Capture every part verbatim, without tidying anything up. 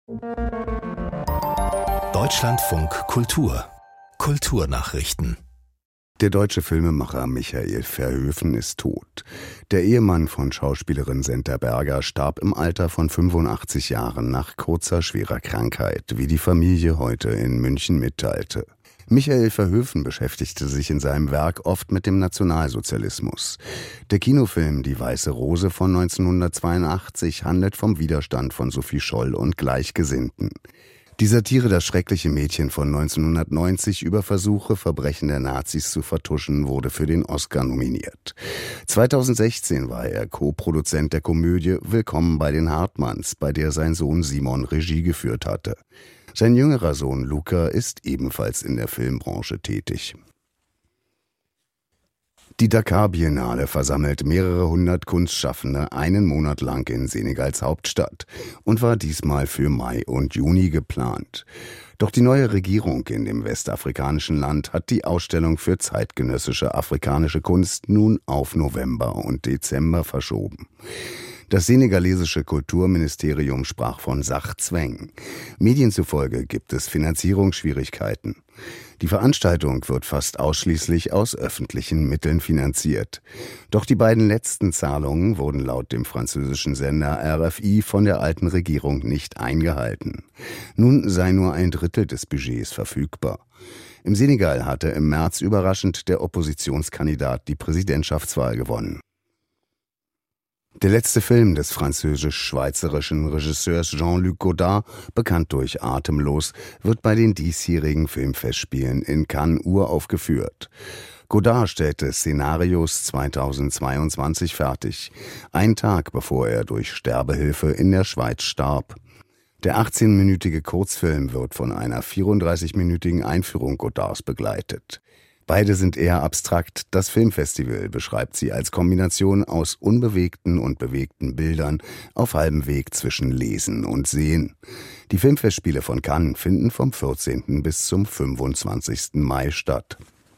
Deutschlandfunk Kultur Kulturnachrichten. Der deutsche Filmemacher Michael Verhoeven ist tot. Der Ehemann von Schauspielerin Senta Berger starb im Alter von fünfundachtzig Jahren nach kurzer, schwerer Krankheit, wie die Familie heute in München mitteilte. Michael Verhoeven beschäftigte sich in seinem Werk oft mit dem Nationalsozialismus. Der Kinofilm Die Weiße Rose von neunzehnhundertzweiundachtzig handelt vom Widerstand von Sophie Scholl und Gleichgesinnten. Die Satire Das schreckliche Mädchen von neunzehnhundertneunzig über Versuche, Verbrechen der Nazis zu vertuschen, wurde für den Oscar nominiert. zweitausendsechzehn war er Co-Produzent der Komödie Willkommen bei den Hartmanns, bei der sein Sohn Simon Regie geführt hatte. Sein jüngerer Sohn Luca ist ebenfalls in der Filmbranche tätig. Die Dakar Biennale versammelt mehrere hundert Kunstschaffende einen Monat lang in Senegals Hauptstadt und war diesmal für Mai und Juni geplant. Doch die neue Regierung in dem westafrikanischen Land hat die Ausstellung für zeitgenössische afrikanische Kunst nun auf November und Dezember verschoben. Das senegalesische Kulturministerium sprach von Sachzwängen. Medien zufolge gibt es Finanzierungsschwierigkeiten. Die Veranstaltung wird fast ausschließlich aus öffentlichen Mitteln finanziert. Doch die beiden letzten Zahlungen wurden laut dem französischen Sender R F I von der alten Regierung nicht eingehalten. Nun sei nur ein Drittel des Budgets verfügbar. Im Senegal hatte im März überraschend der Oppositionskandidat die Präsidentschaftswahl gewonnen. Der letzte Film des französisch-schweizerischen Regisseurs Jean-Luc Godard, bekannt durch Atemlos, wird bei den diesjährigen Filmfestspielen in Cannes uraufgeführt. Godard stellte Szenarios zweitausendzweiundzwanzig fertig, einen Tag bevor er durch Sterbehilfe in der Schweiz starb. Der achtzehnminütige Kurzfilm wird von einer vierunddreißigminütigen Einführung Godards begleitet. Beide sind eher abstrakt. Das Filmfestival beschreibt sie als Kombination aus unbewegten und bewegten Bildern auf halbem Weg zwischen Lesen und Sehen. Die Filmfestspiele von Cannes finden vom vierzehnten bis zum fünfundzwanzigsten Mai statt.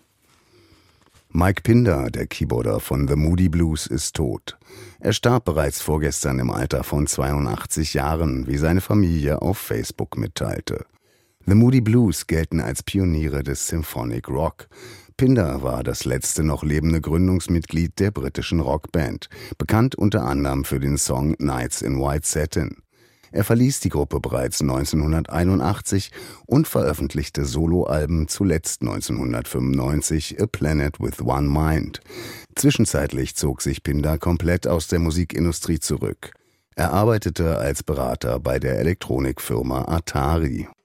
Mike Pinder, der Keyboarder von The Moody Blues, ist tot. Er starb bereits vorgestern im Alter von zweiundachtzig Jahren, wie seine Familie auf Facebook mitteilte. The Moody Blues gelten als Pioniere des Symphonic Rock. Pinder war das letzte noch lebende Gründungsmitglied der britischen Rockband, bekannt unter anderem für den Song Nights in White Satin. Er verließ die Gruppe bereits neunzehnhunderteinundachtzig und veröffentlichte Soloalben, zuletzt neunzehnhundertfünfundneunzig A Planet with One Mind. Zwischenzeitlich zog sich Pinder komplett aus der Musikindustrie zurück. Er arbeitete als Berater bei der Elektronikfirma Atari.